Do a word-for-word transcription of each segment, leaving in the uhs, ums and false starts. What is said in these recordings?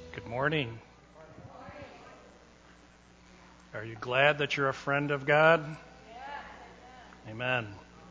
Good morning. Are you glad that you're a friend of God? Yeah. Amen.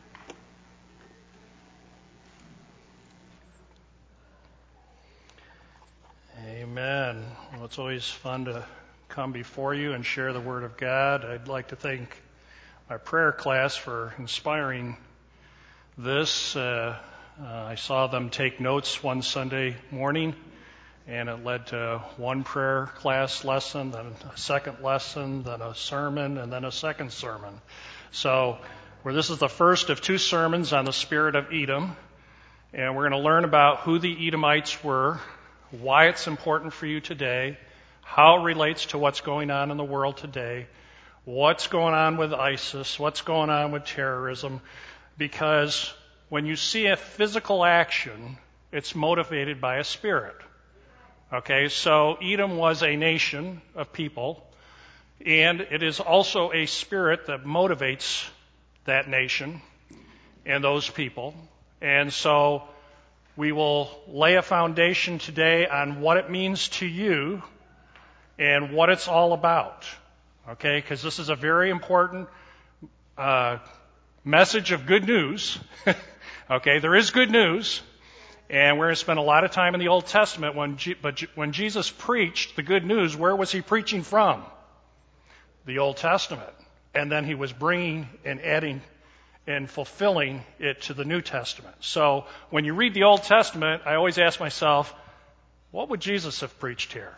Amen. Well, it's always fun to come before you and share the Word of God. I'd like to thank my prayer class for inspiring this. Uh, uh, I saw them take notes one Sunday morning, and it led to one prayer class lesson, then a second lesson, then a sermon, and then a second sermon. So where this is the first of two sermons on the spirit of Edom, and we're going to learn about who the Edomites were, why it's important for you today, how it relates to what's going on in the world today, what's going on with ISIS, what's going on with terrorism, because when you see a physical action, it's motivated by a spirit. Okay, so Edom was a nation of people, and it is also a spirit that motivates that nation and those people. And so we will lay a foundation today on what it means to you and what it's all about. Okay, because this is a very important uh, message of good news. Okay, there is good news. And we're going to spend a lot of time in the Old Testament. When G- but G- when Jesus preached the good news, where was he preaching from? The Old Testament. And then he was bringing and adding and fulfilling it to the New Testament. So when you read the Old Testament, I always ask myself, what would Jesus have preached here?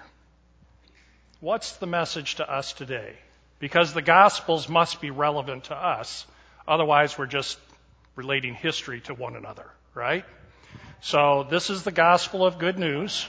What's the message to us today? Because the Gospels must be relevant to us. Otherwise, we're just relating history to one another, right? So this is the gospel of good news,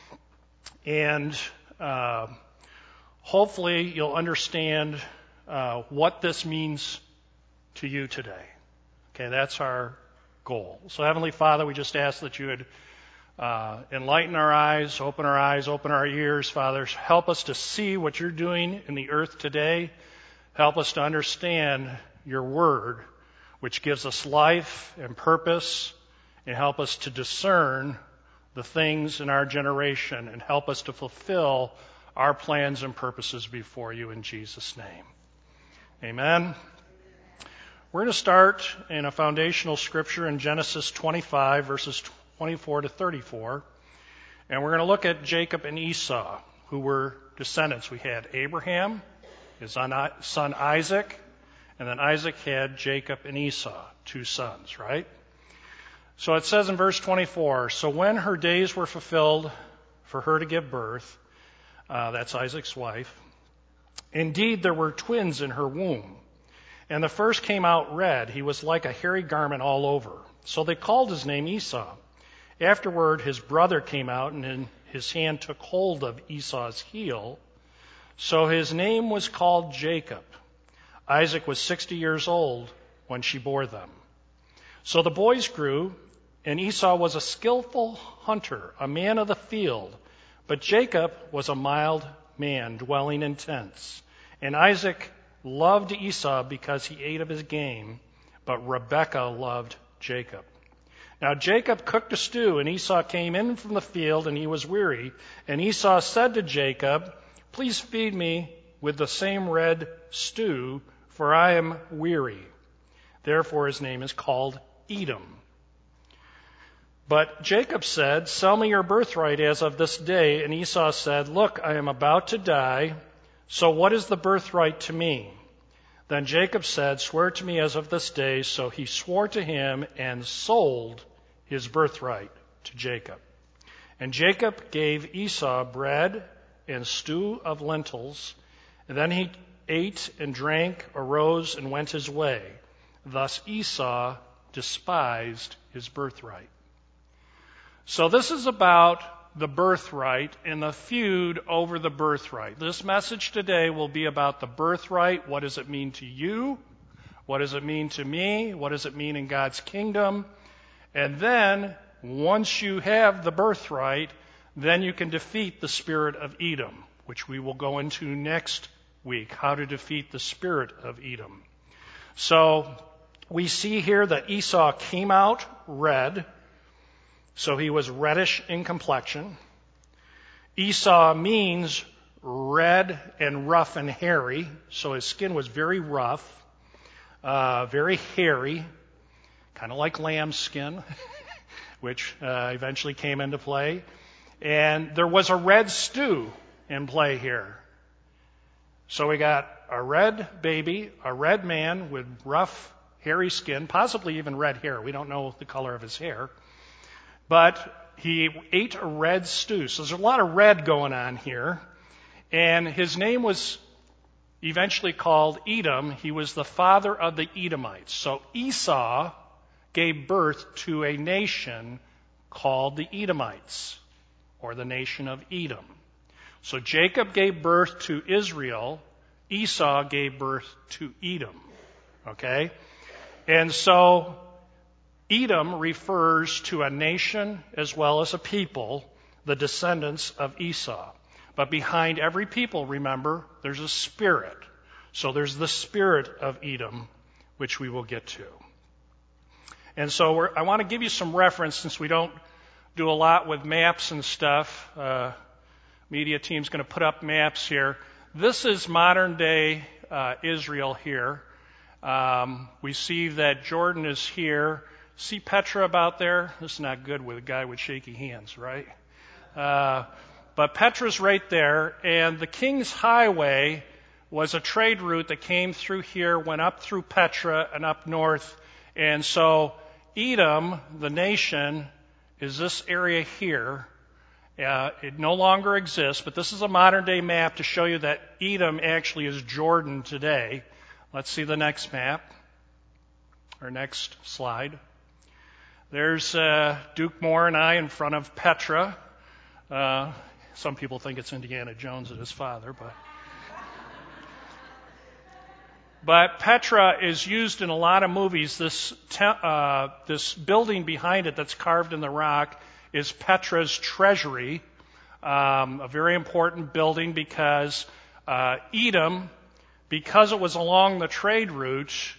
and uh, hopefully you'll understand uh, what this means to you today. Okay, that's our goal. So Heavenly Father, we just ask that you would uh, enlighten our eyes, open our eyes, open our ears, Father. Help us to see what you're doing in the earth today. Help us to understand your word, which gives us life and purpose, and help us to discern the things in our generation and help us to fulfill our plans and purposes before you in Jesus' name. Amen. We're going to start in a foundational scripture in Genesis twenty-five, verses twenty-four to thirty-four. And we're going to look at Jacob and Esau, who were descendants. We had Abraham, his son Isaac, and then Isaac had Jacob and Esau, two sons, right? So it says in verse twenty-four, so when her days were fulfilled for her to give birth, uh, that's Isaac's wife, indeed there were twins in her womb. And the first came out red. He was like a hairy garment all over. So they called his name Esau. Afterward, his brother came out, and in his hand took hold of Esau's heel. So his name was called Jacob. Isaac was sixty years old when she bore them. So the boys grew, and Esau was a skillful hunter, a man of the field. But Jacob was a mild man, dwelling in tents. And Isaac loved Esau because he ate of his game, but Rebekah loved Jacob. Now Jacob cooked a stew, and Esau came in from the field, and he was weary. And Esau said to Jacob, please feed me with the same red stew, for I am weary. Therefore his name is called Edom. But Jacob said, sell me your birthright as of this day. And Esau said, look, I am about to die, so what is the birthright to me? Then Jacob said, swear to me as of this day. So he swore to him and sold his birthright to Jacob. And Jacob gave Esau bread and stew of lentils, and then he ate and drank, arose, and went his way. Thus Esau despised his birthright. So this is about the birthright and the feud over the birthright. This message today will be about the birthright. What does it mean to you? What does it mean to me? What does it mean in God's kingdom? And then, once you have the birthright, then you can defeat the spirit of Edom, which we will go into next week, how to defeat the spirit of Edom. So we see here that Esau came out red, so he was reddish in complexion. Esau means red and rough and hairy, so his skin was very rough, uh, very hairy, kind of like lamb skin, which uh, eventually came into play. And there was a red stew in play here. So we got a red baby, a red man with rough, hairy skin, possibly even red hair. We don't know the color of his hair. But he ate a red stew. So there's a lot of red going on here. And his name was eventually called Edom. He was the father of the Edomites. So Esau gave birth to a nation called the Edomites, or the nation of Edom. So Jacob gave birth to Israel. Esau gave birth to Edom. Okay? And so Edom refers to a nation as well as a people, the descendants of Esau. But behind every people, remember, there's a spirit. So there's the spirit of Edom, which we will get to. And so we're, I want to give you some reference, since we don't do a lot with maps and stuff. Uh, media team's going to put up maps here. This is modern day uh, Israel here. Um, we see that Jordan is here. See Petra about there? This is not good with a guy with shaky hands, right? Uh, but Petra's right there, and the King's Highway was a trade route that came through here, went up through Petra and up north. And so Edom, the nation, is this area here. Uh, it no longer exists, but this is a modern-day map to show you that Edom actually is Jordan today. Let's see the next map, or next slide. There's uh, Duke Moore and I in front of Petra. Uh, some people think it's Indiana Jones and his father, but... But Petra is used in a lot of movies. This te- uh, this building behind it that's carved in the rock is Petra's treasury, um, a very important building because uh, Edom, because it was along the trade route,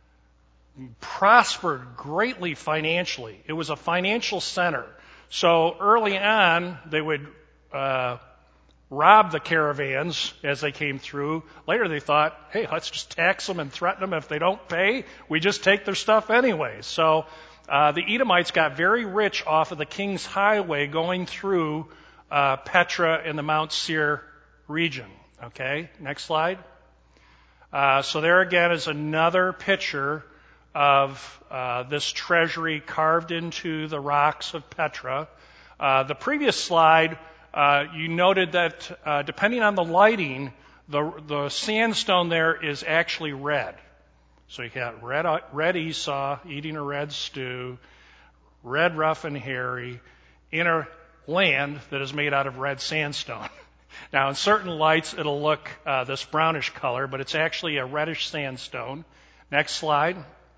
prospered greatly financially. It was a financial center. So early on, they would uh, rob the caravans as they came through. Later they thought, hey, let's just tax them and threaten them. If they don't pay, we just take their stuff anyway. So uh, the Edomites got very rich off of the King's Highway going through uh, Petra in the Mount Seir region. Okay, next slide. Uh, so there again is another picture of uh, this treasury carved into the rocks of Petra. Uh, the previous slide, Uh, you noted that uh, depending on the lighting, the the sandstone there is actually red. So you got red red Esau eating a red stew, red rough and hairy, in a land that is made out of red sandstone. Now, in certain lights, it'll look uh, this brownish color, but it's actually a reddish sandstone. Next slide.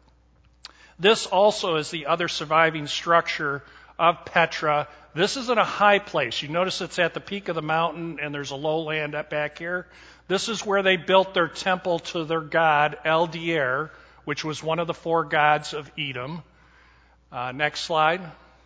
This also is the other surviving structure of Petra. This is in a high place. You notice it's at the peak of the mountain and there's a lowland up back here. This is where they built their temple to their god, El Dier, which was one of the four gods of Edom. Uh, next slide.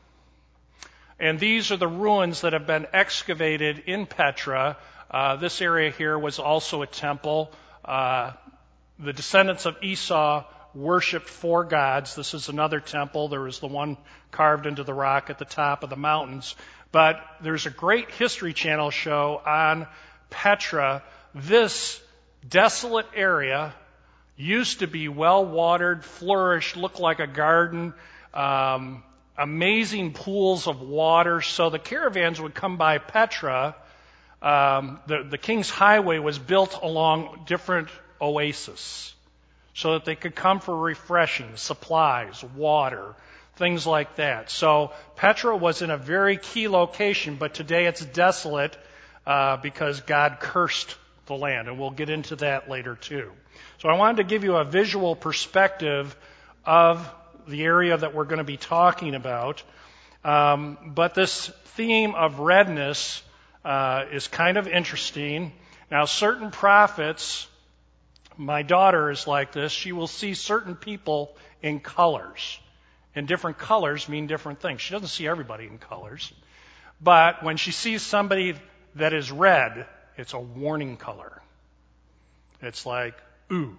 And these are the ruins that have been excavated in Petra. Uh, this area here was also a temple. Uh, the descendants of Esau worshipped four gods. This is another temple. There was the one carved into the rock at the top of the mountains. But there's a great History Channel show on Petra. This desolate area used to be well-watered, flourished, looked like a garden, um, amazing pools of water. So the caravans would come by Petra. Um, the, the King's Highway was built along different oases, so that they could come for refreshing, supplies, water, things like that. So Petra was in a very key location, but today it's desolate uh, because God cursed the land, and we'll get into that later too. So I wanted to give you a visual perspective of the area that we're going to be talking about. Um, but this theme of redness uh, is kind of interesting. Now, certain prophets... My daughter is like this. She will see certain people in colors. And different colors mean different things. She doesn't see everybody in colors. But when she sees somebody that is red, it's a warning color. It's like, ooh,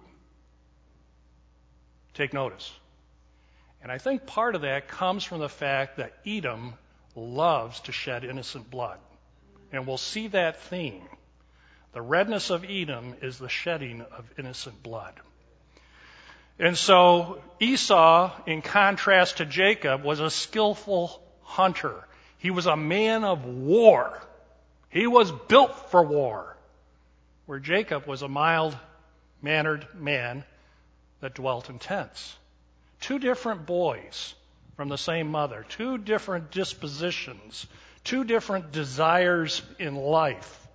take notice. And I think part of that comes from the fact that Edom loves to shed innocent blood. And we'll see that theme. The redness of Edom is the shedding of innocent blood. And so Esau, in contrast to Jacob, was a skillful hunter. He was a man of war. He was built for war. Where Jacob was a mild-mannered man that dwelt in tents. Two different boys from the same mother. Two different dispositions. Two different desires in life.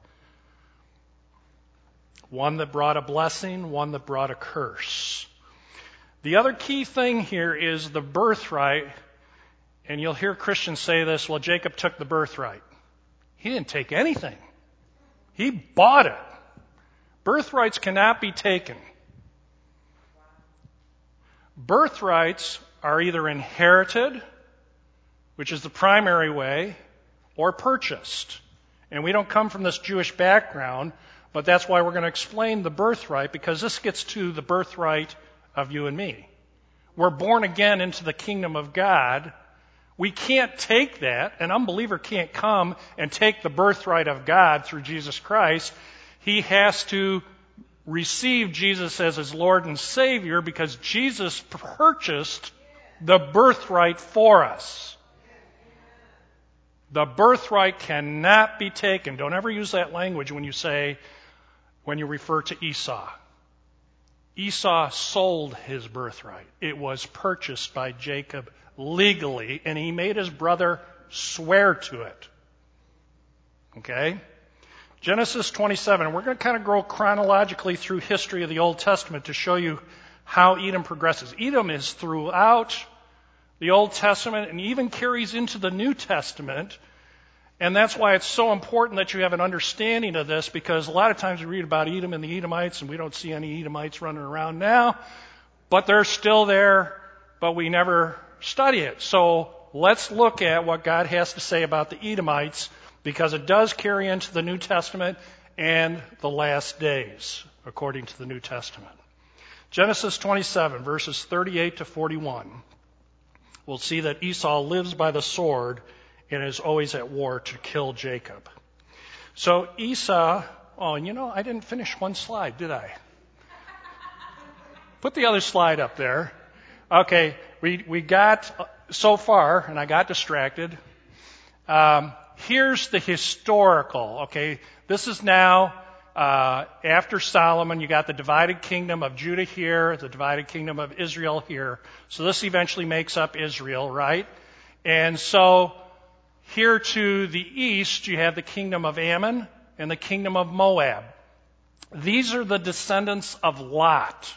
One that brought a blessing, one that brought a curse. The other key thing here is the birthright, and you'll hear Christians say this, well, Jacob took the birthright. He didn't take anything. He bought it. Birthrights cannot be taken. Birthrights are either inherited, which is the primary way, or purchased. And we don't come from this Jewish background, but that's why we're going to explain the birthright, because this gets to the birthright of you and me. We're born again into the kingdom of God. We can't take that. An unbeliever can't come and take the birthright of God through Jesus Christ. He has to receive Jesus as his Lord and Savior because Jesus purchased the birthright for us. The birthright cannot be taken. Don't ever use that language when you say, when you refer to Esau. Esau sold his birthright. It was purchased by Jacob legally, and he made his brother swear to it. Okay? Genesis twenty-seven. We're going to kind of go chronologically through history of the Old Testament to show you how Edom progresses. Edom is throughout the Old Testament and even carries into the New Testament. And that's why it's so important that you have an understanding of this, because a lot of times we read about Edom and the Edomites, and we don't see any Edomites running around now, but they're still there, but we never study it. So let's look at what God has to say about the Edomites, because it does carry into the New Testament and the last days, according to the New Testament. Genesis twenty-seven, verses thirty-eight to forty-one. We'll see that Esau lives by the sword and is always at war to kill Jacob. So Esau, oh, you know, I didn't finish one slide, did I? Put the other slide up there. Okay, we we got so far, and I got distracted. Um, here's the historical, okay? This is now uh, after Solomon. You got the divided kingdom of Judah here, the divided kingdom of Israel here. So this eventually makes up Israel, right? And so here to the east, you have the kingdom of Ammon and the kingdom of Moab. These are the descendants of Lot.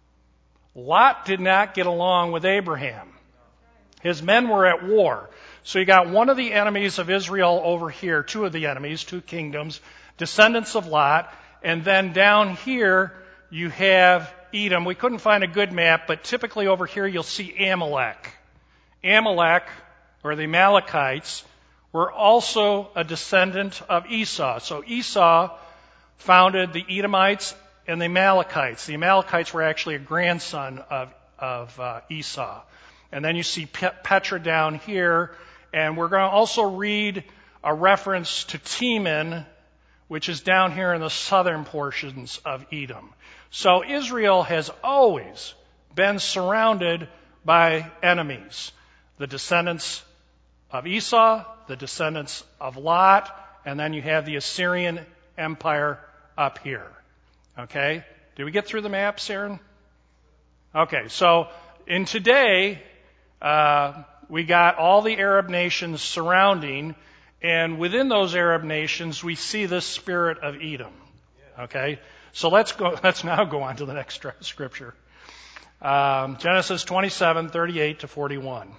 Lot did not get along with Abraham. His men were at war. So you got one of the enemies of Israel over here, two of the enemies, two kingdoms, descendants of Lot. And then down here, you have Edom. We couldn't find a good map, but typically over here you'll see Amalek. Amalek, or the Amalekites, were also a descendant of Esau. So Esau founded the Edomites and the Amalekites. The Amalekites were actually a grandson of, of uh, Esau. And then you see Petra down here. And we're going to also read a reference to Teman, which is down here in the southern portions of Edom. So Israel has always been surrounded by enemies. The descendants of Esau, the descendants of Lot, and then you have the Assyrian Empire up here. Okay? Did we get through the map, Aaron? Okay, so in today, uh, we got all the Arab nations surrounding, and within those Arab nations, we see this spirit of Edom. Okay? So let's go. Let's now go on to the next scripture. Um, Genesis twenty-seven, thirty-eight to forty-one.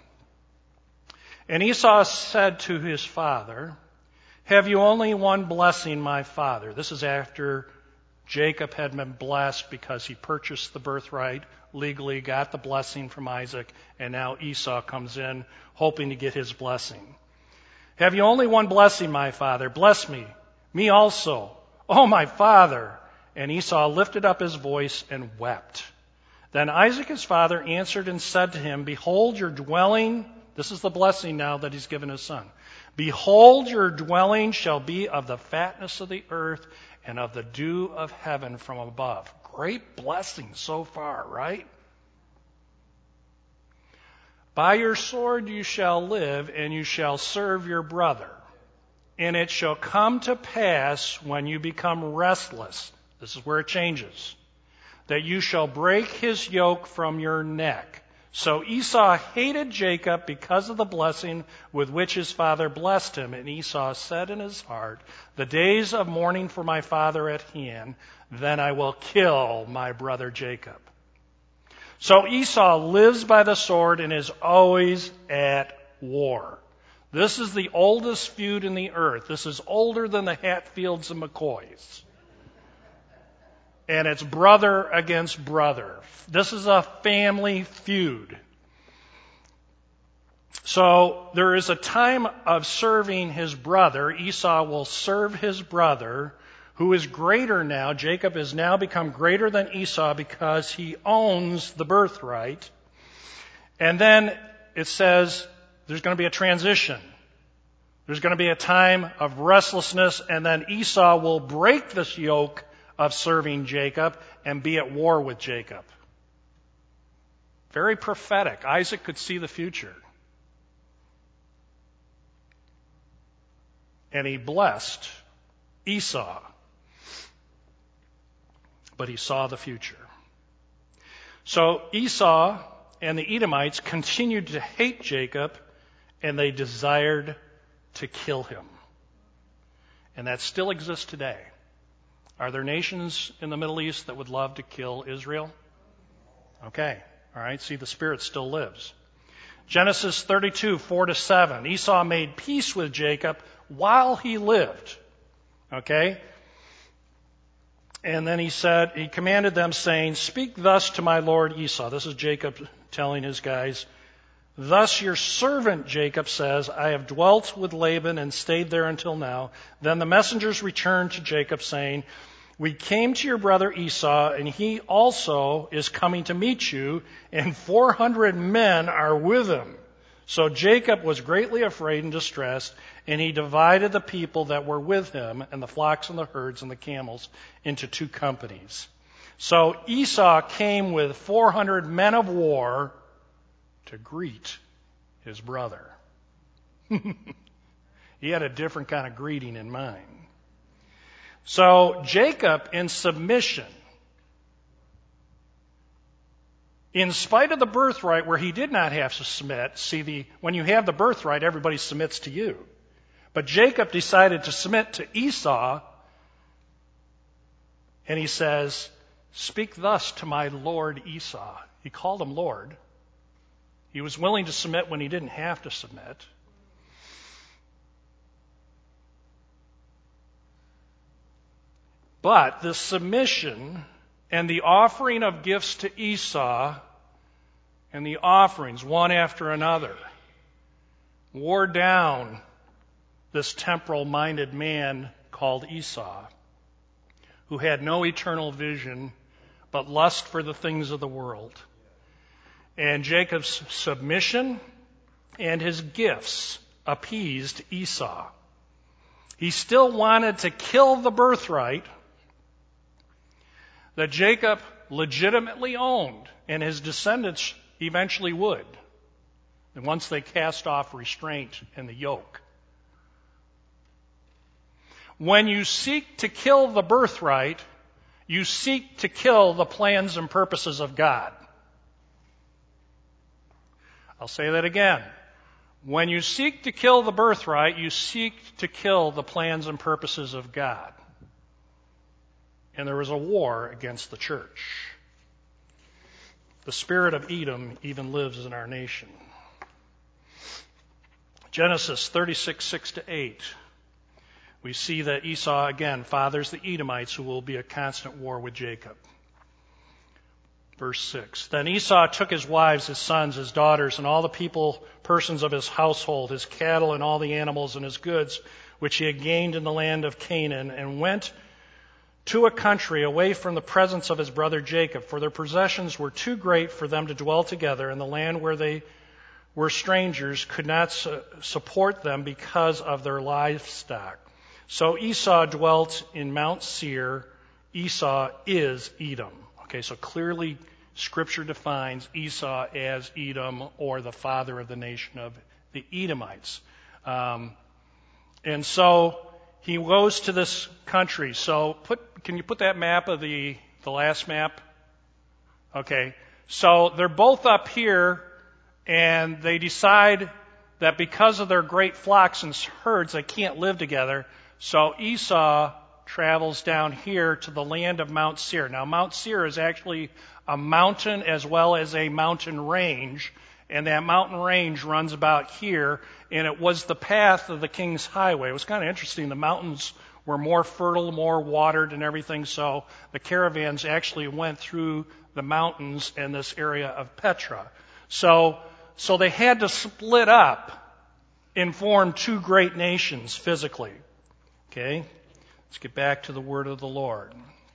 And Esau said to his father, "Have you only one blessing, my father?" This is after Jacob had been blessed because he purchased the birthright legally, got the blessing from Isaac, and now Esau comes in hoping to get his blessing. "Have you only one blessing, my father? Bless me, Me also, O my father. And Esau lifted up his voice and wept. Then Isaac his father answered and said to him, Behold, your dwelling, this is the blessing now that he's given his son. Behold, your dwelling shall be of the fatness of the earth and of the dew of heaven from above. Great blessing so far, right? By your sword you shall live, and you shall serve your brother. And it shall come to pass when you become restless, this is where it changes, that you shall break his yoke from your neck. So Esau hated Jacob because of the blessing with which his father blessed him. And Esau said in his heart, The days of mourning for my father at hand, then I will kill my brother Jacob. So Esau lives by the sword and is always at war. This is the oldest feud in the earth. This is older than the Hatfields and McCoys. And it's brother against brother. This is a family feud. So there is a time of serving his brother. Esau will serve his brother, who is greater now. Jacob has now become greater than Esau because he owns the birthright. And then it says there's going to be a transition. There's going to be a time of restlessness, and then Esau will break this yoke of serving Jacob and be at war with Jacob. Very prophetic. Isaac could see the future. And he blessed Esau. But he saw the future. So Esau and the Edomites continued to hate Jacob, and they desired to kill him. And that still exists today. Are there nations in the Middle East that would love to kill Israel? Okay. All right. See, the Spirit still lives. Genesis thirty-two, four to seven. Esau made peace with Jacob while he lived. Okay. And then he said, he commanded them, saying, Speak thus to my lord Esau. This is Jacob telling his guys. Thus your servant Jacob says, I have dwelt with Laban and stayed there until now. Then the messengers returned to Jacob, saying, We came to your brother Esau, and he also is coming to meet you, and four hundred men are with him. So Jacob was greatly afraid and distressed, and he divided the people that were with him, and the flocks and the herds and the camels, into two companies. So Esau came with four hundred men of war to greet his brother. He had a different kind of greeting in mind. So Jacob, in submission, in spite of the birthright where he did not have to submit, see, the when you have the birthright, everybody submits to you. But Jacob decided to submit to Esau, and he says, Speak thus to my lord Esau. He called him Lord. He was willing to submit when he didn't have to submit. But the submission and the offering of gifts to Esau and the offerings, one after another, wore down this temporal-minded man called Esau, who had no eternal vision but lust for the things of the world. And Jacob's submission and his gifts appeased Esau. He still wanted to kill the birthright that Jacob legitimately owned, and his descendants eventually would, and once they cast off restraint and the yoke. When you seek to kill the birthright, you seek to kill the plans and purposes of God. I'll say that again. When you seek to kill the birthright, you seek to kill the plans and purposes of God. And there was a war against the church. The spirit of Edom even lives in our nation. Genesis thirty-six, six to eight. We see that Esau again fathers the Edomites, who will be a constant war with Jacob. Verse six. Then Esau took his wives, his sons, his daughters, and all the people, persons of his household, his cattle and all the animals and his goods, which he had gained in the land of Canaan, and went to a country away from the presence of his brother Jacob, for their possessions were too great for them to dwell together, and the land where they were strangers could not su- support them because of their livestock. So Esau dwelt in Mount Seir. Esau is Edom. Okay, so clearly Scripture defines Esau as Edom, or the father of the nation of the Edomites. Um, and so he goes to this country. So put, can you put that map of the, the last map? Okay, so they're both up here, and they decide that because of their great flocks and herds, they can't live together. So Esau travels down here to the land of Mount Seir. Now, Mount Seir is actually a mountain as well as a mountain range, and that mountain range runs about here, and it was the path of the king's highway. It was kind of interesting. The mountains were more fertile, more watered and everything, so the caravans actually went through the mountains in this area of Petra. So, so they had to split up and form two great nations physically. Okay? Let's get back to the word of the Lord.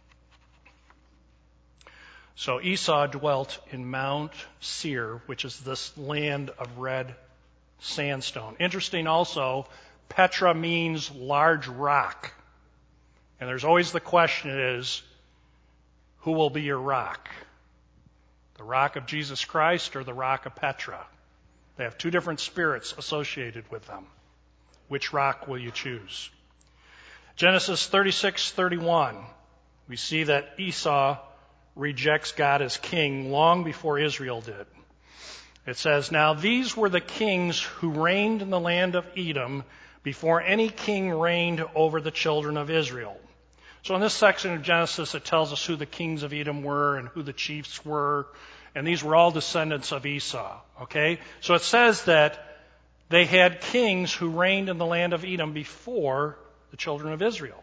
So Esau dwelt in Mount Seir, which is this land of red sandstone. Interesting also, Petra means large rock. And there's always the question is, who will be your rock? The rock of Jesus Christ or the rock of Petra? They have two different spirits associated with them. Which rock will you choose? Genesis thirty-six thirty-one, we see that Esau rejects God as king long before Israel did. It says, "Now these were the kings who reigned in the land of Edom before any king reigned over the children of Israel." So in this section of Genesis, it tells us who the kings of Edom were and who the chiefs were, and these were all descendants of Esau. Okay? So it says that they had kings who reigned in the land of Edom before the children of Israel.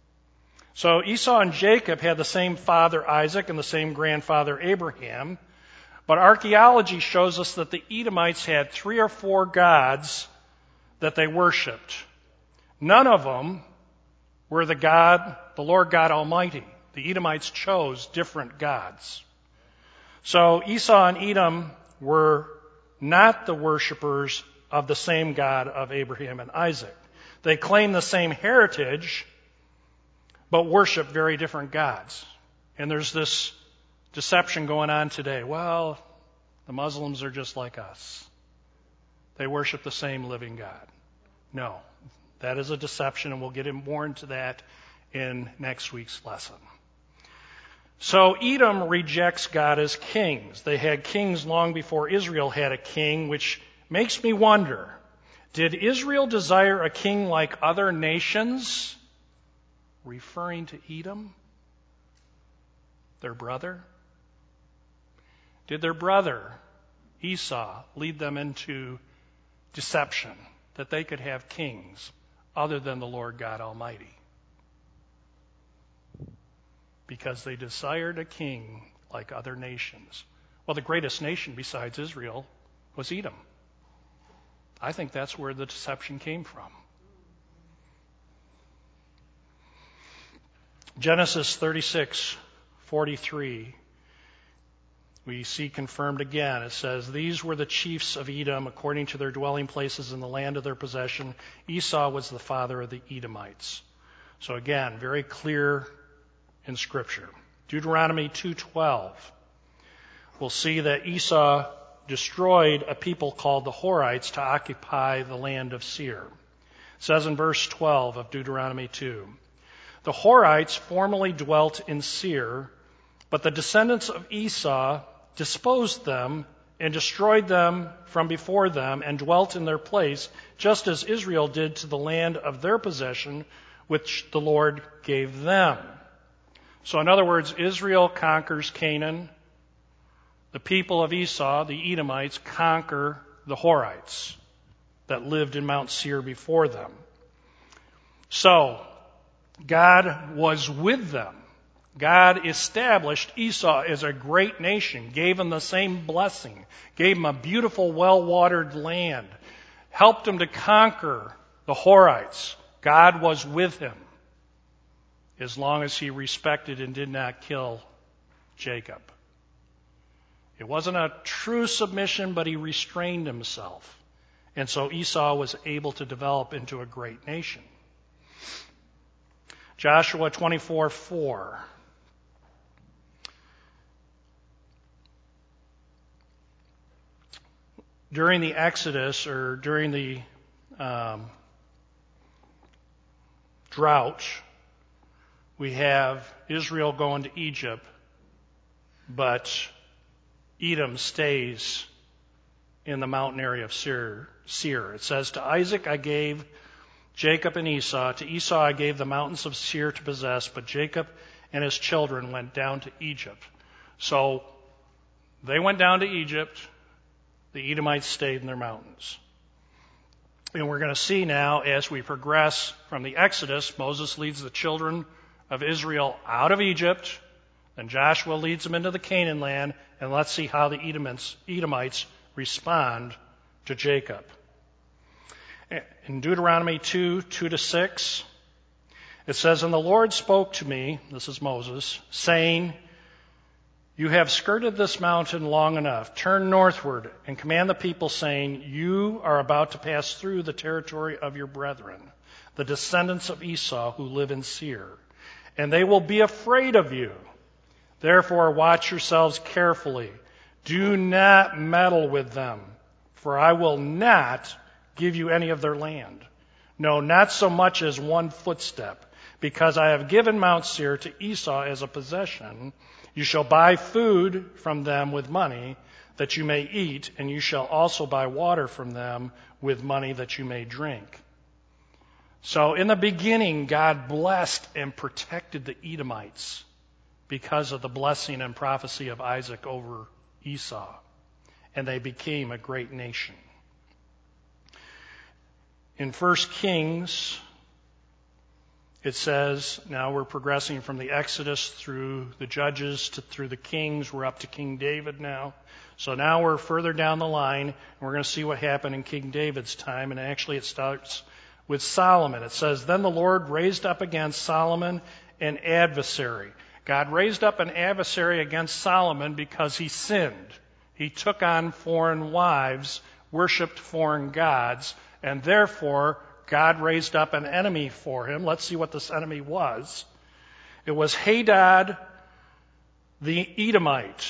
So Esau and Jacob had the same father Isaac and the same grandfather Abraham, but archaeology shows us that the Edomites had three or four gods that they worshipped. None of them were the God, the Lord God Almighty. The Edomites chose different gods. So Esau and Edom were not the worshipers of the same God of Abraham and Isaac. They claim the same heritage, but worship very different gods. And there's this deception going on today. Well, the Muslims are just like us. They worship the same living God. No, that is a deception, and we'll get more into that in next week's lesson. So Edom rejects God as kings. They had kings long before Israel had a king, which makes me wonder, did Israel desire a king like other nations? Referring to Edom, their brother? Did their brother, Esau, lead them into deception, that they could have kings other than the Lord God Almighty? Because they desired a king like other nations. Well, the greatest nation besides Israel was Edom. I think that's where the deception came from. Genesis thirty-six forty-three, we see confirmed again. It says, "These were the chiefs of Edom according to their dwelling places in the land of their possession. Esau was the father of the Edomites." So again, very clear in Scripture. Deuteronomy two twelve, we'll see that Esau destroyed a people called the Horites to occupy the land of Seir. It says in verse twelve of Deuteronomy two, "The Horites formerly dwelt in Seir, but the descendants of Esau disposed them and destroyed them from before them and dwelt in their place, just as Israel did to the land of their possession, which the Lord gave them." So in other words, Israel conquers Canaan. The people of Esau, the Edomites, conquer the Horites that lived in Mount Seir before them. So God was with them. God established Esau as a great nation, gave him the same blessing, gave him a beautiful, well-watered land, helped him to conquer the Horites, God was with him as long as he respected and did not kill Jacob. It wasn't a true submission, but he restrained himself. And so Esau was able to develop into a great nation. Joshua twenty-four four. During the Exodus, or during the um, drought, we have Israel going to Egypt, but Edom stays in the mountain area of Seir. Seir. It says, to Isaac I gave Jacob and Esau. To Esau I gave the mountains of Seir to possess, but Jacob and his children went down to Egypt. So they went down to Egypt. The Edomites stayed in their mountains. And we're going to see now, as we progress from the Exodus, Moses leads the children of Israel out of Egypt, and Joshua leads them into the Canaan land, and let's see how the Edomites, Edomites respond to Jacob. In Deuteronomy two, two to six, it says, and the Lord spoke to me, this is Moses, saying, you have skirted this mountain long enough. Turn northward and command the people, saying, you are about to pass through the territory of your brethren, the descendants of Esau who live in Seir, and they will be afraid of you. Therefore, watch yourselves carefully. Do not meddle with them, for I will not give you any of their land. No, not so much as one footstep, because I have given Mount Seir to Esau as a possession. You shall buy food from them with money that you may eat, and you shall also buy water from them with money that you may drink. So in the beginning, God blessed and protected the Edomites because of the blessing and prophecy of Isaac over Esau, and they became a great nation. In First Kings, it says, now we're progressing from the Exodus through the Judges to through the Kings. We're up to King David now. So now we're further down the line, and we're going to see what happened in King David's time. And actually it starts with Solomon. It says, then the Lord raised up against Solomon an adversary. God raised up an adversary against Solomon because he sinned. He took on foreign wives, worshipped foreign gods, and therefore God raised up an enemy for him. Let's see what this enemy was. It was Hadad the Edomite.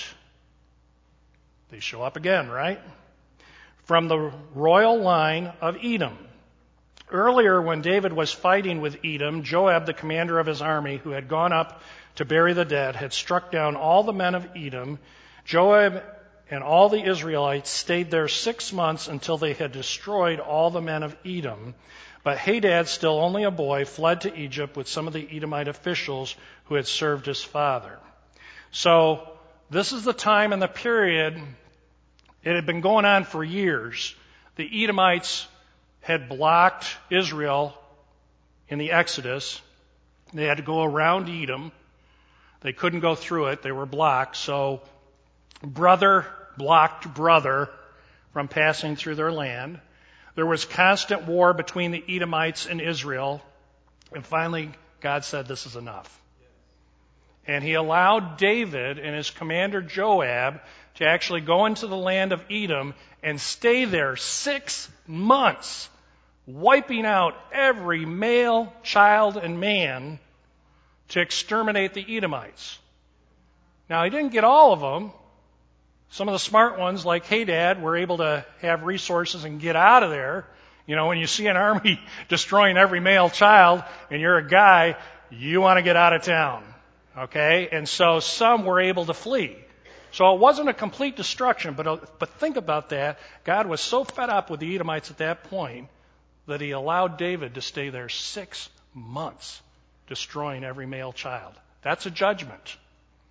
They show up again, right? From the royal line of Edom. Earlier, when David was fighting with Edom, Joab, the commander of his army, who had gone up to bury the dead, had struck down all the men of Edom. Joab and all the Israelites stayed there six months until they had destroyed all the men of Edom. But Hadad, still only a boy, fled to Egypt with some of the Edomite officials who had served his father. So this is the time and the period. It had been going on for years. The Edomites had blocked Israel in the Exodus. They had to go around Edom. They couldn't go through it. They were blocked. So brother blocked brother from passing through their land. There was constant war between the Edomites and Israel. And finally, God said, this is enough. And he allowed David and his commander Joab to actually go into the land of Edom and stay there six months, wiping out every male, child, and man to exterminate the Edomites. Now, he didn't get all of them. Some of the smart ones, like Hadad, were able to have resources and get out of there. You know, when you see an army destroying every male child and you're a guy, you want to get out of town. Okay? And so some were able to flee. So it wasn't a complete destruction, but, but think about that. God was so fed up with the Edomites at that point that he allowed David to stay there six months, destroying every male child. That's a judgment.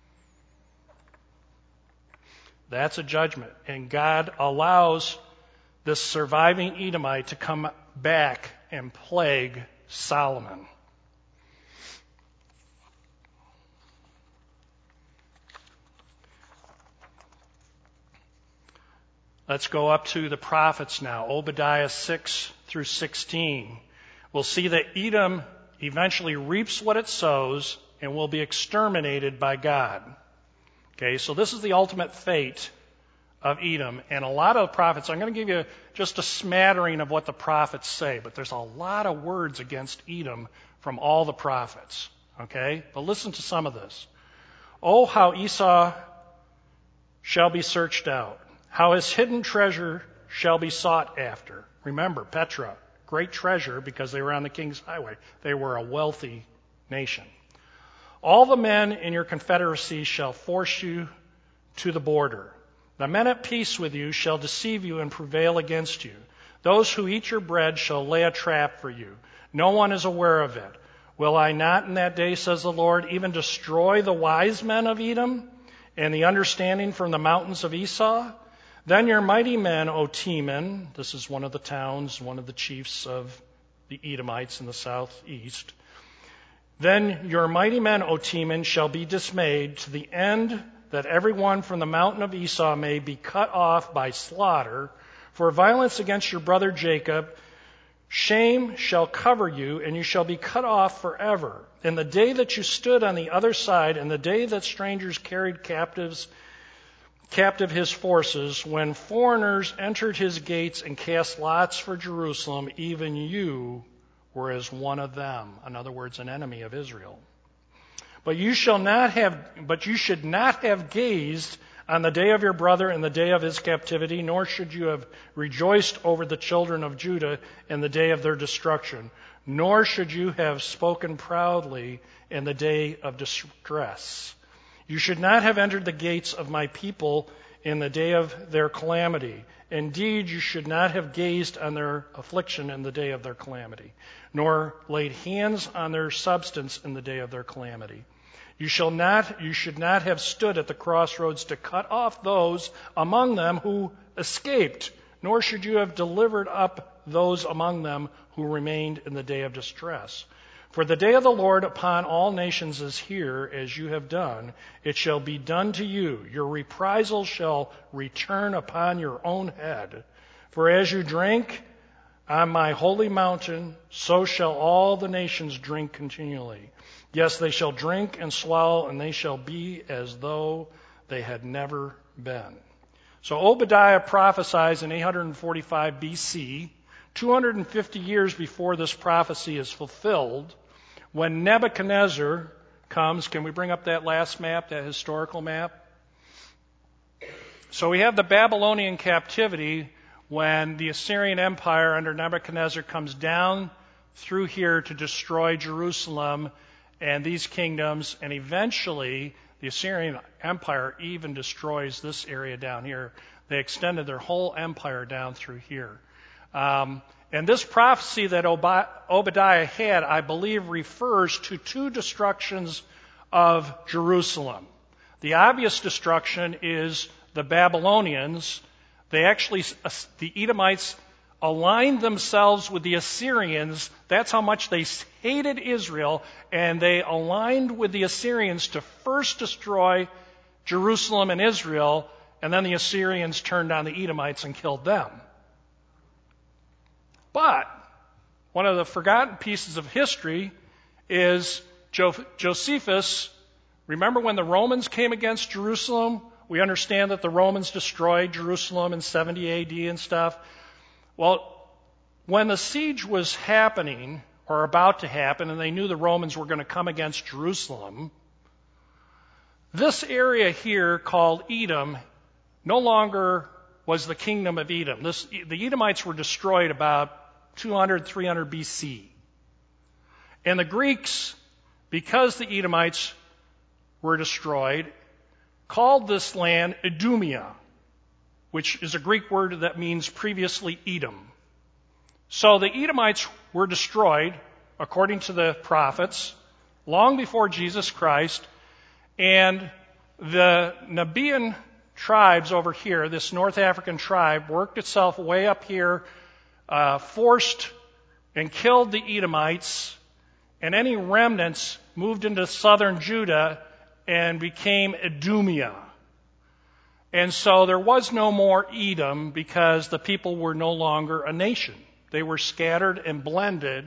That's a judgment. And God allows this surviving Edomite to come back and plague Solomon. Let's go up to the prophets now. Obadiah six through sixteen. we'll see that Edom eventually reaps what it sows and will be exterminated by God. Okay, so this is the ultimate fate of Edom. And a lot of the prophets, I'm going to give you just a smattering of what the prophets say, but there's a lot of words against Edom from all the prophets. Okay, but listen to some of this. Oh, how Esau shall be searched out, how his hidden treasure shall be sought after. Remember, Petra, great treasure because they were on the king's highway. They were a wealthy nation. All the men in your confederacy shall force you to the border. The men at peace with you shall deceive you and prevail against you. Those who eat your bread shall lay a trap for you. No one is aware of it. Will I not in that day, says the Lord, even destroy the wise men of Edom and the understanding from the mountains of Esau? Then your mighty men, O Teman, this is one of the towns, one of the chiefs of the Edomites in the southeast. Then your mighty men, O Teman, shall be dismayed to the end that everyone from the mountain of Esau may be cut off by slaughter. For violence against your brother Jacob, shame shall cover you, and you shall be cut off forever. In the day that you stood on the other side, and the day that strangers carried captives, captive his forces, when foreigners entered his gates and cast lots for Jerusalem, even you were as one of them. In other words, an enemy of Israel. But you shall not have, but you should not have gazed on the day of your brother and the day of his captivity, nor should you have rejoiced over the children of Judah in the day of their destruction, nor should you have spoken proudly in the day of distress. You should not have entered the gates of my people in the day of their calamity. Indeed, you should not have gazed on their affliction in the day of their calamity, nor laid hands on their substance in the day of their calamity. You shall not, you should not have stood at the crossroads to cut off those among them who escaped, nor should you have delivered up those among them who remained in the day of distress. For the day of the Lord upon all nations is here, as you have done. It shall be done to you. Your reprisal shall return upon your own head. For as you drank on my holy mountain, so shall all the nations drink continually. Yes, they shall drink and swallow, and they shall be as though they had never been. So Obadiah prophesies in eight forty-five B C, two hundred fifty years before this prophecy is fulfilled, when Nebuchadnezzar comes. Can we bring up that last map, that historical map? So we have the Babylonian captivity when the Assyrian Empire under Nebuchadnezzar comes down through here to destroy Jerusalem and these kingdoms, and eventually the Assyrian Empire even destroys this area down here. They extended their whole empire down through here. Um, and this prophecy that Obadiah had, I believe, refers to two destructions of Jerusalem. The obvious destruction is the Babylonians. They actually, the Edomites aligned themselves with the Assyrians. That's how much they hated Israel, and they aligned with the Assyrians to first destroy Jerusalem and Israel, and then the Assyrians turned on the Edomites and killed them. But one of the forgotten pieces of history is Josephus. Remember when the Romans came against Jerusalem? We understand that the Romans destroyed Jerusalem in seventy A D and stuff. Well, when the siege was happening, or about to happen, and they knew the Romans were going to come against Jerusalem, this area here called Edom no longer was the kingdom of Edom. This, the Edomites were destroyed about two hundred, three hundred B C. And the Greeks, because the Edomites were destroyed, called this land Idumea, which is a Greek word that means previously Edom. So the Edomites were destroyed, according to the prophets, long before Jesus Christ, and the Nubian tribes over here, this North African tribe, worked itself way up here, uh, forced and killed the Edomites, and any remnants moved into southern Judah and became Idumea. And so there was no more Edom because the people were no longer a nation. They were scattered and blended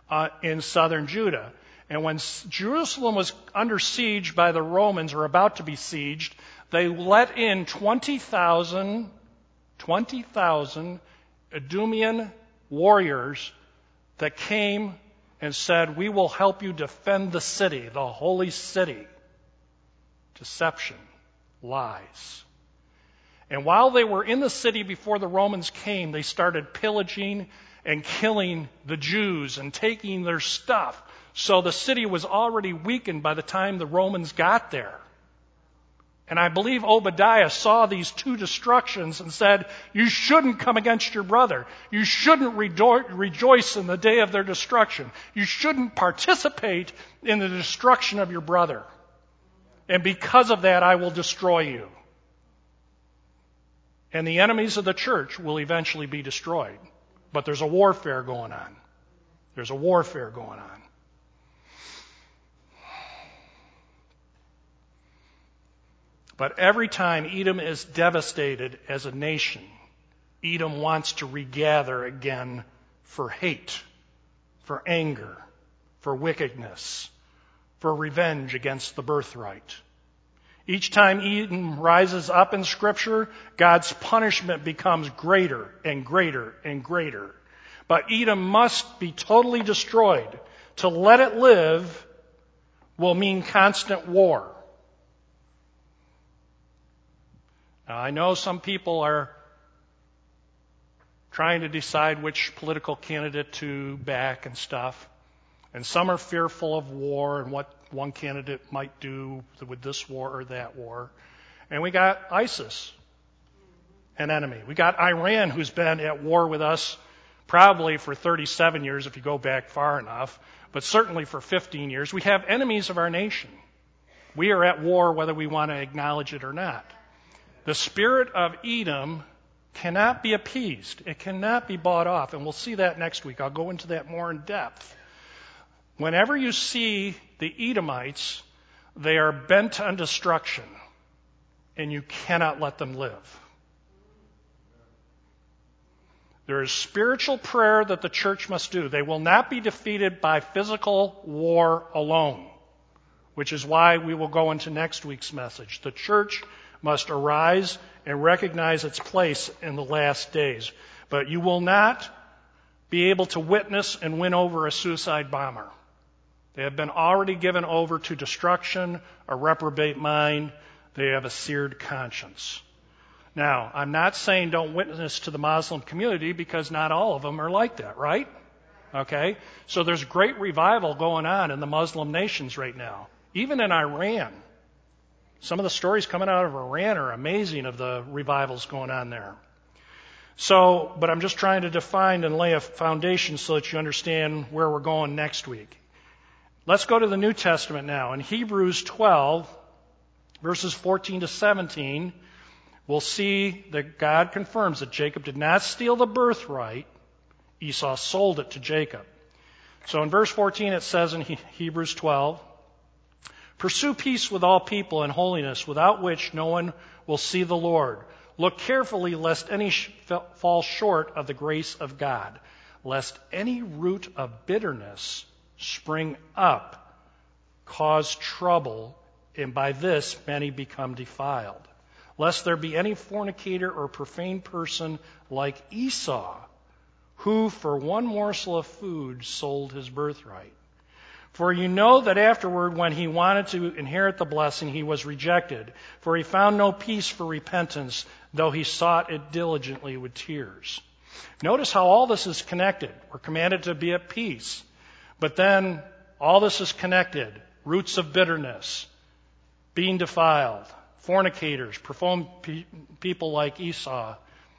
uh, in southern Judah. And when Jerusalem was under siege by the Romans, or about to be sieged, they let in twenty thousand, twenty thousand Edomian warriors that came and said, we will help you defend the city, the holy city. Deception, lies. And while they were in the city before the Romans came, they started pillaging and killing the Jews and taking their stuff. So the city was already weakened by the time the Romans got there. And I believe Obadiah saw these two destructions and said, you shouldn't come against your brother. You shouldn't rejo- rejoice in the day of their destruction. You shouldn't participate in the destruction of your brother. And because of that, I will destroy you. And the enemies of the church will eventually be destroyed. But there's a warfare going on. There's a warfare going on. But every time Edom is devastated as a nation, Edom wants to regather again for hate, for anger, for wickedness, for revenge against the birthright. Each time Edom rises up in Scripture, God's punishment becomes greater and greater and greater. But Edom must be totally destroyed. To let it live will mean constant war. Now, I know some people are trying to decide which political candidate to back and stuff. And some are fearful of war and what one candidate might do with this war or that war. And we got ISIS, an enemy. We got Iran, who's been at war with us probably for thirty-seven years if you go back far enough, but certainly for fifteen years. We have enemies of our nation. We are at war whether we want to acknowledge it or not. The spirit of Edom cannot be appeased. It cannot be bought off. And we'll see that next week. I'll go into that more in depth. Whenever you see the Edomites, they are bent on destruction, and you cannot let them live. There is spiritual prayer that the church must do. They will not be defeated by physical war alone, which is why we will go into next week's message. The church must arise and recognize its place in the last days. But you will not be able to witness and win over a suicide bomber. They have been already given over to destruction, a reprobate mind. They have a seared conscience. Now, I'm not saying don't witness to the Muslim community, because not all of them are like that, right? Okay? So there's great revival going on in the Muslim nations right now, even in Iran. Some of the stories coming out of Iran are amazing of the revivals going on there. So, but I'm just trying to define and lay a foundation so that you understand where we're going next week. Let's go to the New Testament now. In Hebrews twelve, verses fourteen to seventeen, we'll see that God confirms that Jacob did not steal the birthright. Esau sold it to Jacob. So in verse fourteen it says in Hebrews twelve, pursue peace with all people and holiness, without which no one will see the Lord. Look carefully lest any sh- fall short of the grace of God, lest any root of bitterness spring up, cause trouble, and by this many become defiled. Lest there be any fornicator or profane person like Esau, who for one morsel of food sold his birthright. For you know that afterward, when he wanted to inherit the blessing, he was rejected. For he found no peace for repentance, though he sought it diligently with tears. Notice how all this is connected. We're commanded to be at peace. But then all this is connected. Roots of bitterness, being defiled, fornicators, profane pe- people like Esau.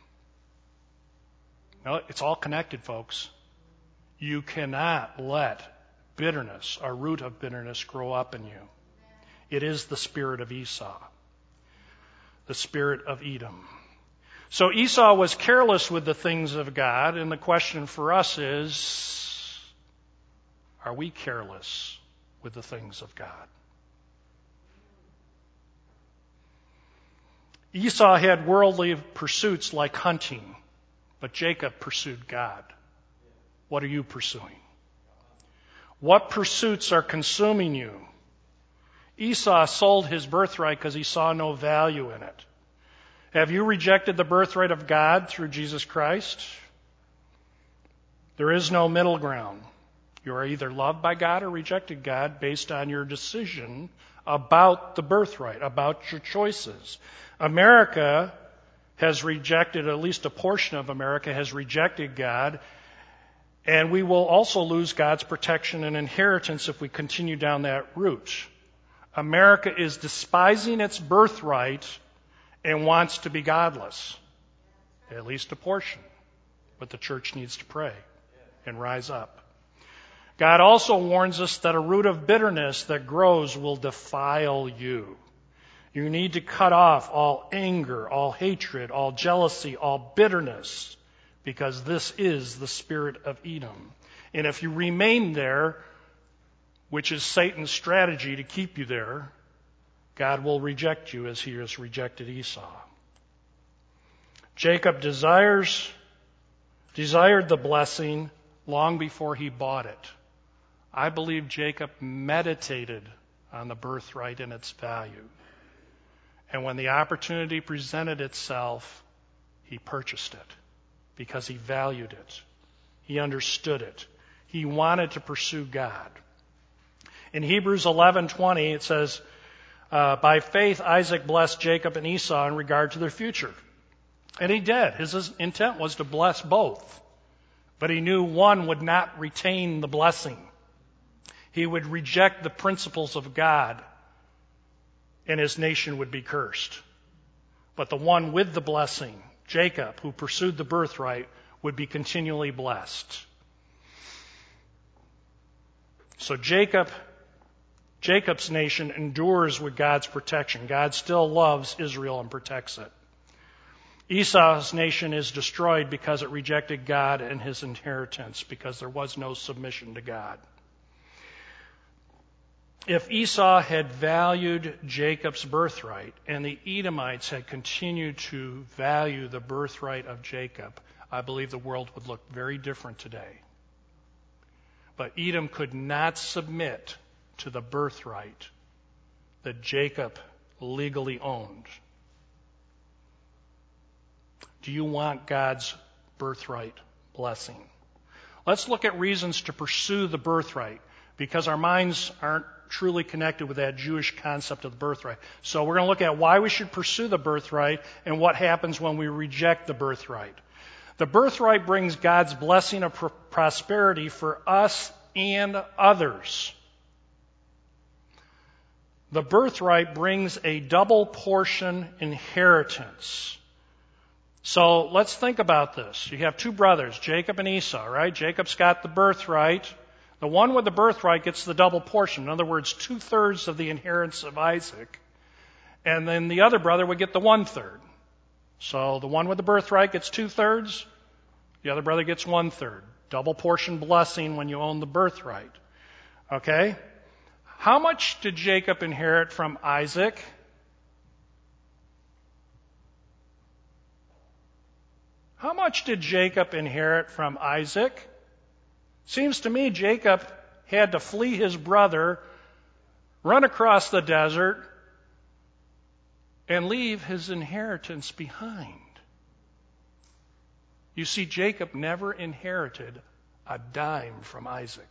No, it's all connected, folks. You cannot let bitterness, a root of bitterness, grow up in you. It is the spirit of Esau, the spirit of Edom. So Esau was careless with the things of God, and the question for us is, are we careless with the things of God? Esau had worldly pursuits like hunting, but Jacob pursued God. What are you pursuing? What pursuits are consuming you? Esau sold his birthright because he saw no value in it. Have you rejected the birthright of God through Jesus Christ? There is no middle ground. You are either loved by God or rejected God based on your decision about the birthright, about your choices. America has rejected, at least a portion of America has rejected God, and we will also lose God's protection and inheritance if we continue down that route. America is despising its birthright and wants to be godless, at least a portion. But the church needs to pray and rise up. God also warns us that a root of bitterness that grows will defile you. You need to cut off all anger, all hatred, all jealousy, all bitterness, because this is the spirit of Edom. And if you remain there, which is Satan's strategy to keep you there, God will reject you as he has rejected Esau. Jacob desires, desired the blessing long before he bought it. I believe Jacob meditated on the birthright and its value. And when the opportunity presented itself, he purchased it because he valued it. He understood it. He wanted to pursue God. In Hebrews eleven twenty, it says, uh, by faith Isaac blessed Jacob and Esau in regard to their future. And he did. His intent was to bless both. But he knew one would not retain the blessing. He would reject the principles of God, and his nation would be cursed. But the one with the blessing, Jacob, who pursued the birthright, would be continually blessed. So Jacob, Jacob's nation endures with God's protection. God still loves Israel and protects it. Esau's nation is destroyed because it rejected God and his inheritance, because there was no submission to God. If Esau had valued Jacob's birthright and the Edomites had continued to value the birthright of Jacob, I believe the world would look very different today. But Edom could not submit to the birthright that Jacob legally owned. Do you want God's birthright blessing? Let's look at reasons to pursue the birthright, because our minds aren't truly connected with that Jewish concept of the birthright. So we're going to look at why we should pursue the birthright and what happens when we reject the birthright. The birthright brings God's blessing of pr- prosperity for us and others. The birthright brings a double portion inheritance. So let's think about this. You have two brothers, Jacob and Esau, right? Jacob's got the birthright. The one with the birthright gets the double portion. In other words, two-thirds of the inheritance of Isaac. And then the other brother would get the one-third. So the one with the birthright gets two-thirds. The other brother gets one-third. Double portion blessing when you own the birthright. Okay? How much did Jacob inherit from Isaac? How much did Jacob inherit from Isaac? Seems to me Jacob had to flee his brother, run across the desert, and leave his inheritance behind. You see, Jacob never inherited a dime from Isaac.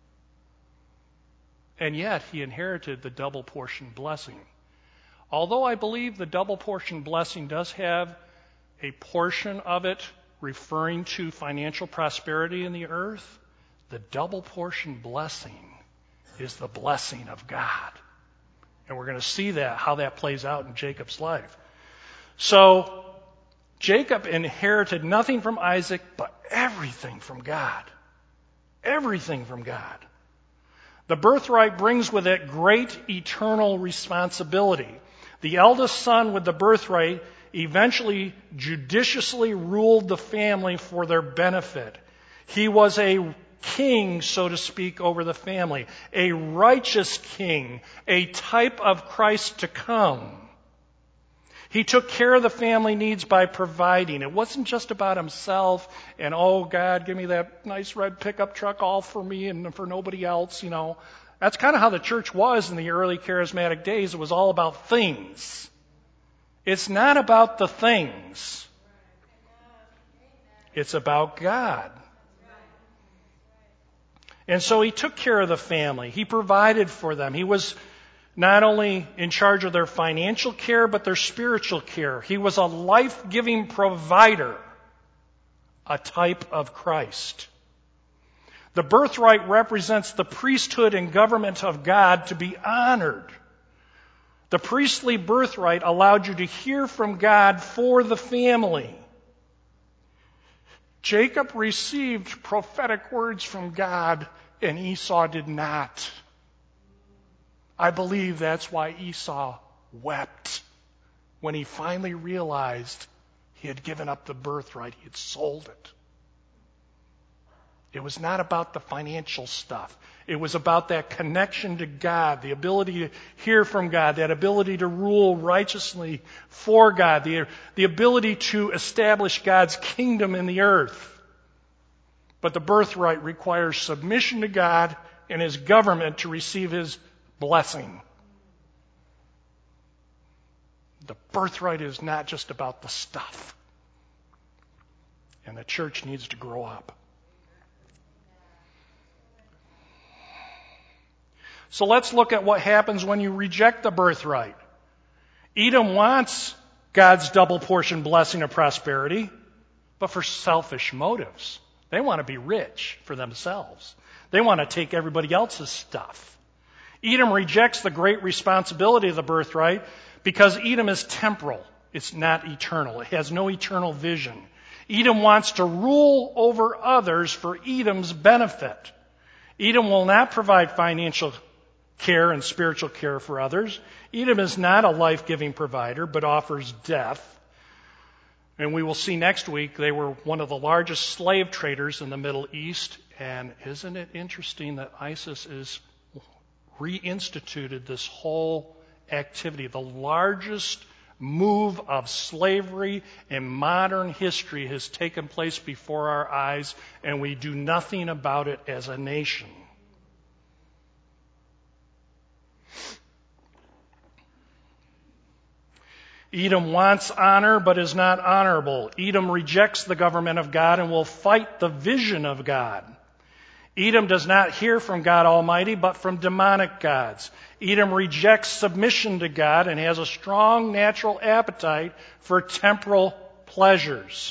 And yet he inherited the double portion blessing. Although I believe the double portion blessing does have a portion of it referring to financial prosperity in the earth, the double portion blessing is the blessing of God. And we're going to see that, how that plays out in Jacob's life. So, Jacob inherited nothing from Isaac, but everything from God. Everything from God. The birthright brings with it great eternal responsibility. The eldest son with the birthright eventually judiciously ruled the family for their benefit. He was a king, so to speak, over the family, a righteous king, a type of Christ to come. He took care of the family needs by providing. It wasn't just about himself and, oh, God, give me that nice red pickup truck all for me and for nobody else, you know. That's kind of how the church was in the early charismatic days. It was all about things. It's not about the things. It's about God. And so he took care of the family. He provided for them. He was not only in charge of their financial care, but their spiritual care. He was a life-giving provider, a type of Christ. The birthright represents the priesthood and government of God to be honored. The priestly birthright allowed you to hear from God for the family. Jacob received prophetic words from God, and Esau did not. I believe that's why Esau wept when he finally realized he had given up the birthright. He had sold it. It was not about the financial stuff. It was about that connection to God, the ability to hear from God, that ability to rule righteously for God, the, the ability to establish God's kingdom in the earth. But the birthright requires submission to God and His government to receive His blessing. The birthright is not just about the stuff. And the church needs to grow up. So let's look at what happens when you reject the birthright. Edom wants God's double portion blessing of prosperity, but for selfish motives. They want to be rich for themselves. They want to take everybody else's stuff. Edom rejects the great responsibility of the birthright because Edom is temporal. It's not eternal. It has no eternal vision. Edom wants to rule over others for Edom's benefit. Edom will not provide financial care and spiritual care for others. Edom is not a life-giving provider, but offers death. And we will see next week they were one of the largest slave traders in the Middle East. And isn't it interesting that ISIS is reinstituted this whole activity? The largest move of slavery in modern history has taken place before our eyes, and we do nothing about it as a nation. Edom wants honor but is not honorable. Edom rejects the government of God and will fight the vision of God. Edom does not hear from God Almighty, but from demonic gods. Edom rejects submission to God and has a strong natural appetite for temporal pleasures.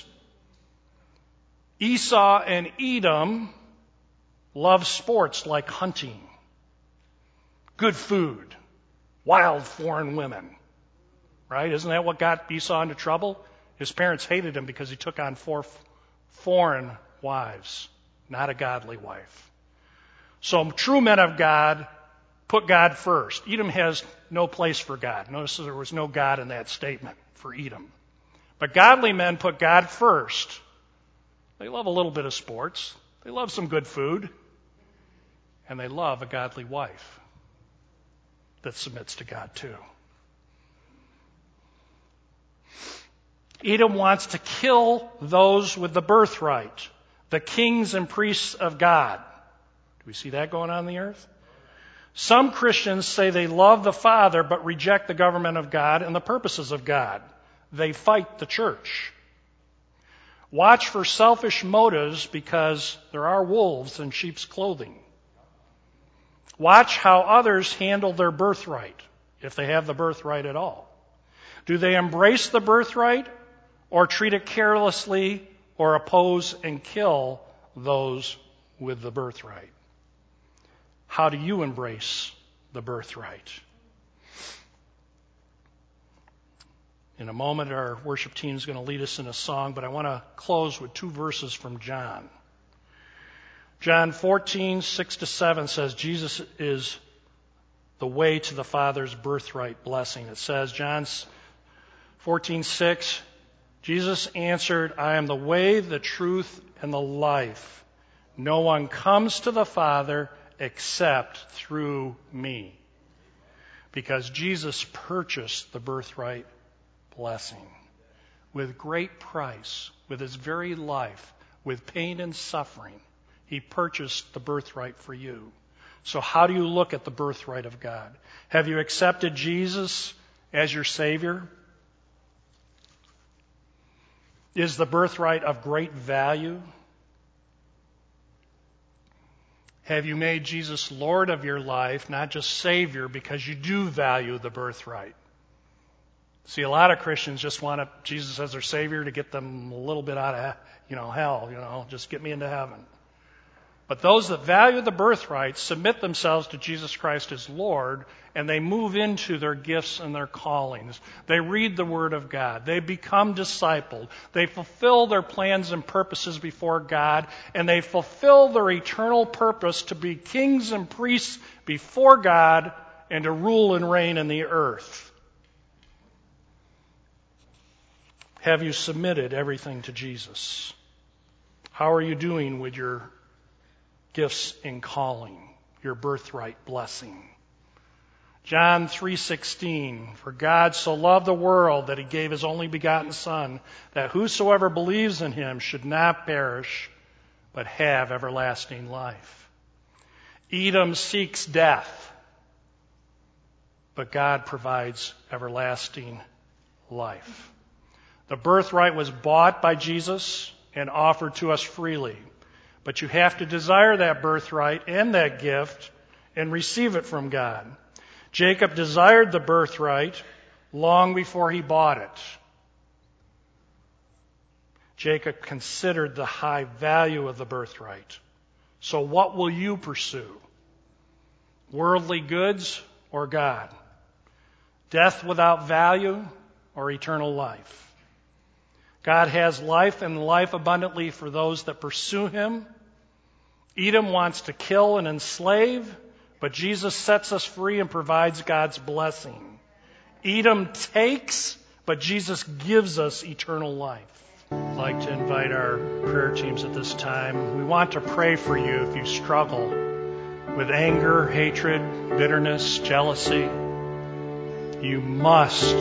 Esau and Edom love sports like hunting, good food, wild foreign women. Right? Isn't that what got Esau into trouble? His parents hated him because he took on four foreign wives, not a godly wife. So true men of God put God first. Edom has no place for God. Notice there was no God in that statement for Edom. But godly men put God first. They love a little bit of sports. They love some good food. And they love a godly wife that submits to God too. Edom wants to kill those with the birthright, the kings and priests of God. Do we see that going on in the earth? Some Christians say they love the Father but reject the government of God and the purposes of God. They fight the church. Watch for selfish motives because there are wolves in sheep's clothing. Watch how others handle their birthright, if they have the birthright at all. Do they embrace the birthright or treat it carelessly or oppose and kill those with the birthright? How do you embrace the birthright? In a moment, our worship team is going to lead us in a song, but I want to close with two verses from John. John fourteen, six to seven says, Jesus is the way to the Father's birthright blessing. It says, John fourteen, six, Jesus answered, I am the way, the truth, and the life. No one comes to the Father except through me. Because Jesus purchased the birthright blessing. With great price, with his very life, with pain and suffering, he purchased the birthright for you. So how do you look at the birthright of God? Have you accepted Jesus as your Savior? Is the birthright of great value? Have you made Jesus Lord of your life, not just Savior, because you do value the birthright? See, a lot of Christians just want Jesus as their Savior to get them a little bit out of, you know, hell, you know, just get me into heaven. But those that value the birthright submit themselves to Jesus Christ as Lord, and they move into their gifts and their callings. They read the Word of God. They become discipled. They fulfill their plans and purposes before God, and they fulfill their eternal purpose to be kings and priests before God and to rule and reign in the earth. Have you submitted everything to Jesus? How are you doing with your gifts and calling, your birthright blessing? John three sixteen, for God so loved the world that he gave his only begotten Son, that whosoever believes in him should not perish, but have everlasting life. Edom seeks death, but God provides everlasting life. The birthright was bought by Jesus and offered to us freely. But you have to desire that birthright and that gift and receive it from God. Jacob desired the birthright long before he bought it. Jacob considered the high value of the birthright. So what will you pursue? Worldly goods or God? Death without value or eternal life? God has life and life abundantly for those that pursue him. Edom wants to kill and enslave, but Jesus sets us free and provides God's blessing. Edom takes, but Jesus gives us eternal life. I'd like to invite our prayer teams at this time. We want to pray for you if you struggle with anger, hatred, bitterness, jealousy. You must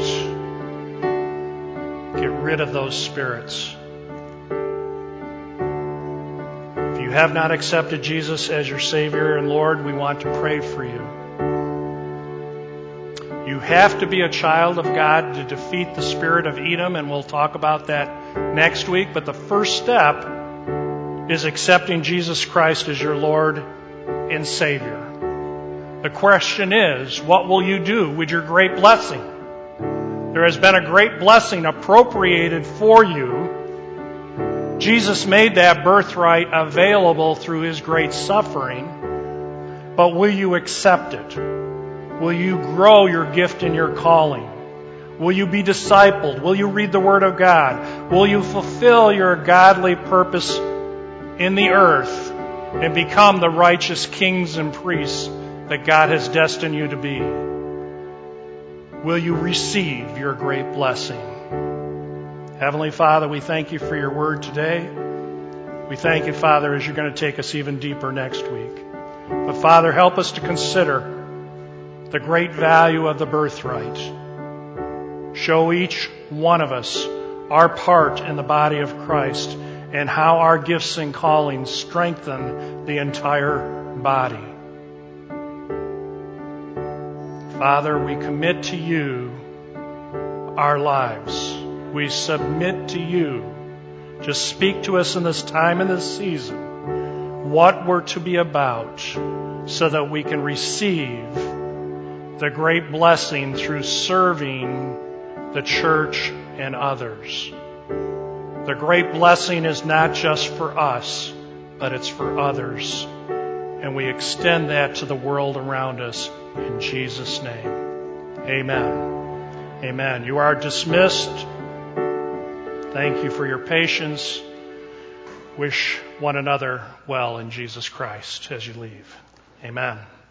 get rid of those spirits. If you have not accepted Jesus as your Savior and Lord, we want to pray for you. You have to be a child of God to defeat the spirit of Edom, and we'll talk about that next week. But the first step is accepting Jesus Christ as your Lord and Savior. The question is, what will you do with your great blessing? There has been a great blessing appropriated for you. Jesus made that birthright available through his great suffering. But will you accept it? Will you grow your gift and your calling? Will you be discipled? Will you read the Word of God? Will you fulfill your godly purpose in the earth and become the righteous kings and priests that God has destined you to be? Will you receive your great blessing? Heavenly Father, we thank you for your word today. We thank you, Father, as you're going to take us even deeper next week. But Father, help us to consider the great value of the birthright. Show each one of us our part in the body of Christ and how our gifts and callings strengthen the entire body. Father, we commit to you our lives. We submit to you. Just speak to us in this time and this season what we're to be about so that we can receive the great blessing through serving the church and others. The great blessing is not just for us, but it's for others. And we extend that to the world around us in Jesus' name. Amen. Amen. You are dismissed. Thank you for your patience. Wish one another well in Jesus Christ as you leave. Amen.